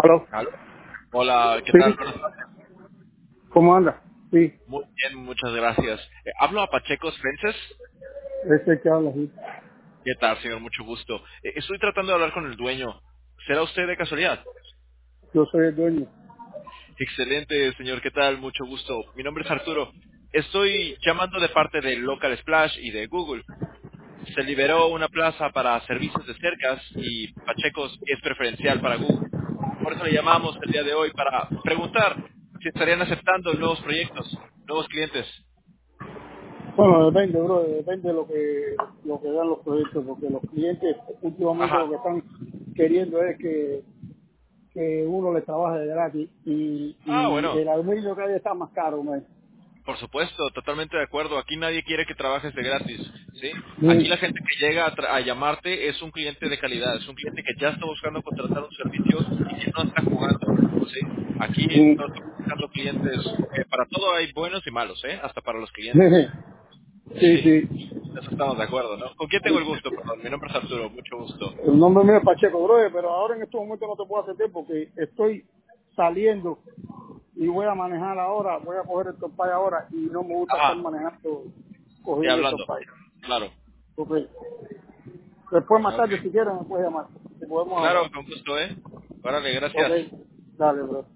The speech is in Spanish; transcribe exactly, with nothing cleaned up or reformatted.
Aló. ¿Aló? Hola, ¿qué Sí, tal? Buenas tardes. ¿cómo anda? Sí, Muy bien, muchas gracias. Eh, hablo a Pacheco Fences. ese es el que habla, sí. ¿Qué tal, señor? Mucho gusto. Eh, estoy tratando de hablar con el dueño. ¿Será usted de casualidad? Yo soy el dueño. Excelente, señor. ¿Qué tal? Mucho gusto. Mi nombre es Arturo. Estoy llamando de parte de Local Splash y de Google. Se liberó una plaza para servicios de cercas y Pacheco es preferencial para Google. Por eso le llamamos el día de hoy para preguntar si estarían aceptando nuevos proyectos, nuevos clientes. Bueno, depende, bro, depende de lo que lo que dan los proyectos, porque los clientes últimamente lo Ajá. que están queriendo es que, que uno les trabaje de gratis y, Ah, y bueno. el aluminio cada vez está más caro, man. Por supuesto, totalmente de acuerdo. Aquí nadie quiere que trabajes de gratis, ¿sí? Aquí Sí, la gente que llega a, tra- a llamarte es un cliente de calidad, es un cliente que ya está buscando contratar un servicio y que no está jugando, ¿sí? Aquí sí, no estamos buscando clientes, que para todo hay buenos y malos, ¿eh? Hasta para los clientes. sí, Sí, sí. eso estamos de acuerdo, ¿no? ¿Con quién tengo el gusto? Perdón, mi nombre es Arturo, mucho gusto. El nombre mío es Pacheco, bro, pero ahora en estos momentos no te puedo atender porque estoy saliendo y voy a manejar ahora, voy a coger el topay ahora y no me gusta estar Ajá, manejando y cogiendo el hablando. topay. Claro. Porque después más Ok. tarde si quieren me puedes llamar, si podemos Claro, hablar. con gusto, ¿eh? Órale, Ok, gracias. dale, bro.